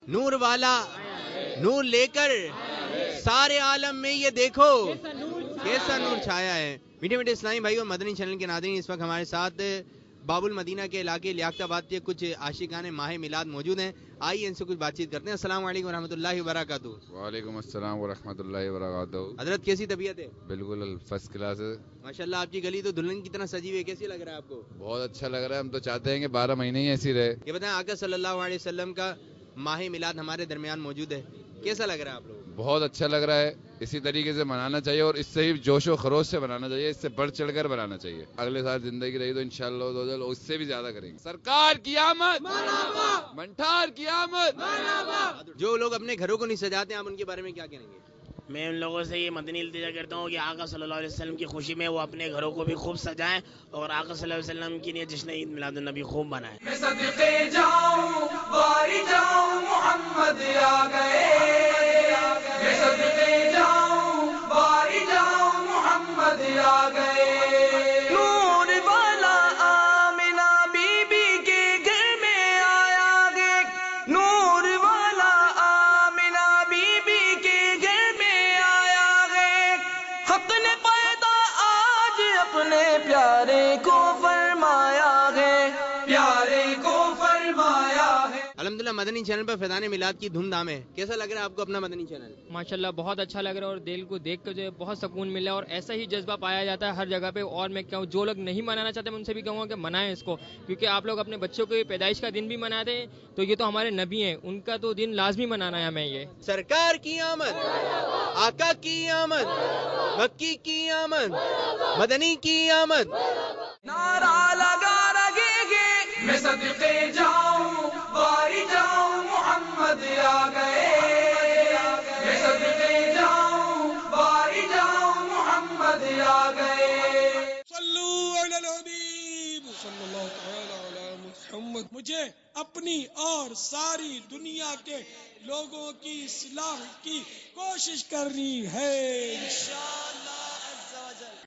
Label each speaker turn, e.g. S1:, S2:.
S1: نور والا نور لے کر سارے عالم میں یہ دیکھو کیسا نور چھایا ہے. میٹھے میٹھے اسلامی بھائی اور مدنی چینل کے ناظرین، اس وقت ہمارے ساتھ باب المدینہ کے علاقے لیاقت آباد کے کچھ عاشقان ماہ میلاد موجود ہیں. آئیے ان سے کچھ بات چیت کرتے ہیں. السلام علیکم ورحمۃ اللہ وبرکاتہ.
S2: وعلیکم السلام ورحمۃ اللہ وبرکاتہ.
S1: حضرت کیسی طبیعت ہے؟
S2: بالکل فرسٹ کلاس ہے.
S1: ماشاءاللہ آپ کی گلی تو دلہن کی طرح سجی ہوئی ہے، کیسی لگ رہا ہے آپ کو؟
S2: بہت اچھا لگ رہا ہے. ہم تو چاہتے ہیں کہ 12 مہینے ہی ایسی رہے.
S1: یہ بتائیں آقا صلی اللہ علیہ وسلم کا ماہ میلاد ہمارے درمیان موجود ہے، کیسا لگ رہا ہے آپ لوگوں کو؟
S2: بہت اچھا لگ رہا ہے. اسی طریقے سے منانا چاہیے اور اس سے ہی جوش و خروش سے منانا چاہیے. اس سے بڑھ چڑھ کر منانا چاہیے. اگلے سال زندگی رہی تو انشاءاللہ اس سے بھی زیادہ کریں گے. سرکار کی آمد، منٹھار کی آمد.
S1: جو لوگ اپنے گھروں کو نہیں سجاتے ہیں آپ ان کے بارے میں کیا کہیں گے؟
S3: میں ان لوگوں سے یہ مدنی التجا کرتا ہوں کہ آقا صلی اللہ علیہ وسلم کی خوشی میں وہ اپنے گھروں کو بھی خوب سجائیں اور آقا صلی اللہ علیہ وسلم کی لیے جشن عید میلاد النبی خوب منائیں.
S4: میں صدقے جاؤں باری جاؤں محمد آ گئے. میں صدقے جاؤں باری جاؤں محمد آ گئے. نور والا آمنہ بی بی کے گھر میں آیا گے. نور والا آمنہ بی بی کے گھر میں آیا گے. حق نے پیدا آج اپنے پیارے کو فرمایا ہے. پیارے کو فرمایا ہے.
S1: الحمدللہ مدنی چینل پر فیضان میلاد کی دھوم دھام ہے. کیسا لگ رہا ہے آپ کو اپنا مدنی چینل؟
S5: ماشاءاللہ بہت اچھا لگ رہا ہے اور دل کو دیکھ کر جو ہے بہت سکون ملا اور ایسا ہی جذبہ پایا جاتا ہے ہر جگہ پہ. اور میں کہوں جو لوگ نہیں منانا چاہتے میں ان سے بھی کہوں گا کہ منائیں اس کو، کیونکہ آپ لوگ اپنے بچوں کی پیدائش کا دن بھی مناتے ہیں تو یہ تو ہمارے نبی ہیں، ان کا تو دن لازمی منانا ہے ہمیں. یہ
S1: سرکار کی آمد، آقا کی آمد، مکی کی آمد، مدنی کی آمد.
S4: نعرہ لگا رہے گے. میں صدقے جاؤں باری جاؤں محمد آ گئے. میں صدقے جاؤں باری جاؤں محمد آ گئے.
S6: صلو علی الحبیب صلی اللہ تعالی علی محمد. مجھے اپنی اور ساری دنیا کے لوگوں کی اصلاح کی کوشش کرنی ہے.